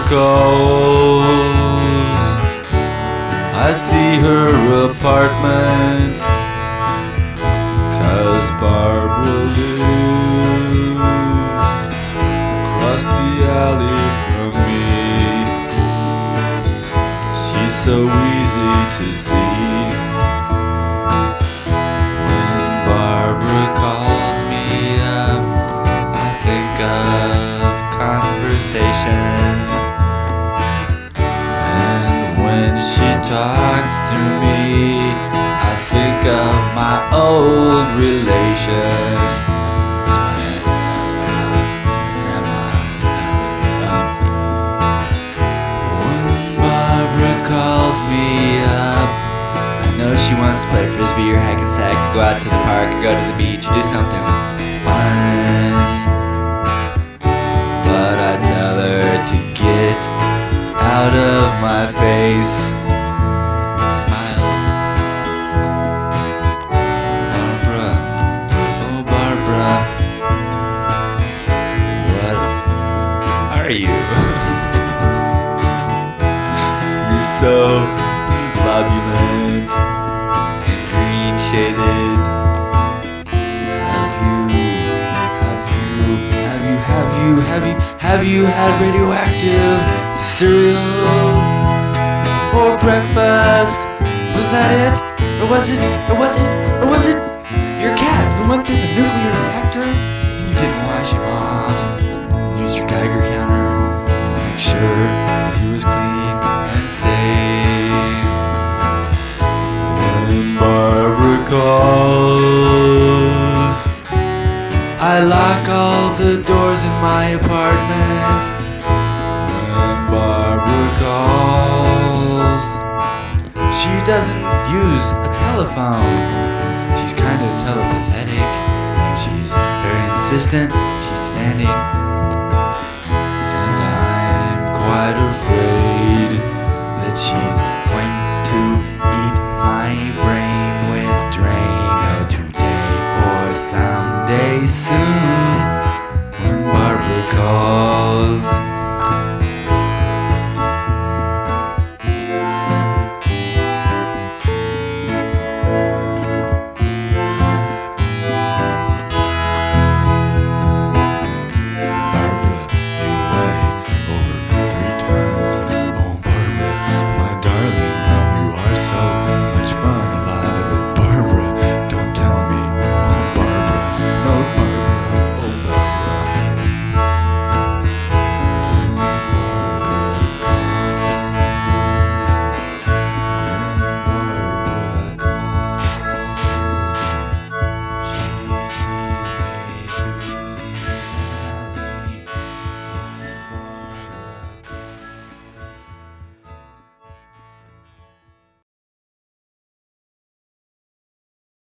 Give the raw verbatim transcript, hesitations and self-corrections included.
calls. I see her apartment, 'cause Barbara lives across the alley from me. She's so easy to see. When Barbara calls me up, I think of conversation. And when she talks to me, I think of my old relation. Where's my aunt? That's my grandma. When Barbara calls me up, I know she wants to play frisbee or hack and sack or go out to the park or go to the beach or do something fun. But I tell her to get out of my face. Smile. Barbara, oh Barbara, what are you? You're so globulent and green shaded. Have you, have you, have you, have you, have you, have you had radioactive cereal for breakfast? Was that it? Or was it, or was it, or was it your cat who went through the nuclear reactor and you didn't wash him off? Use your Geiger counter to make sure he was clean and safe. When Barbara calls, I lock all the doors in my apartment. When Barbara calls, she doesn't use a telephone. She's kind of telepathetic, and she's very insistent. She's demanding, and I'm quite afraid.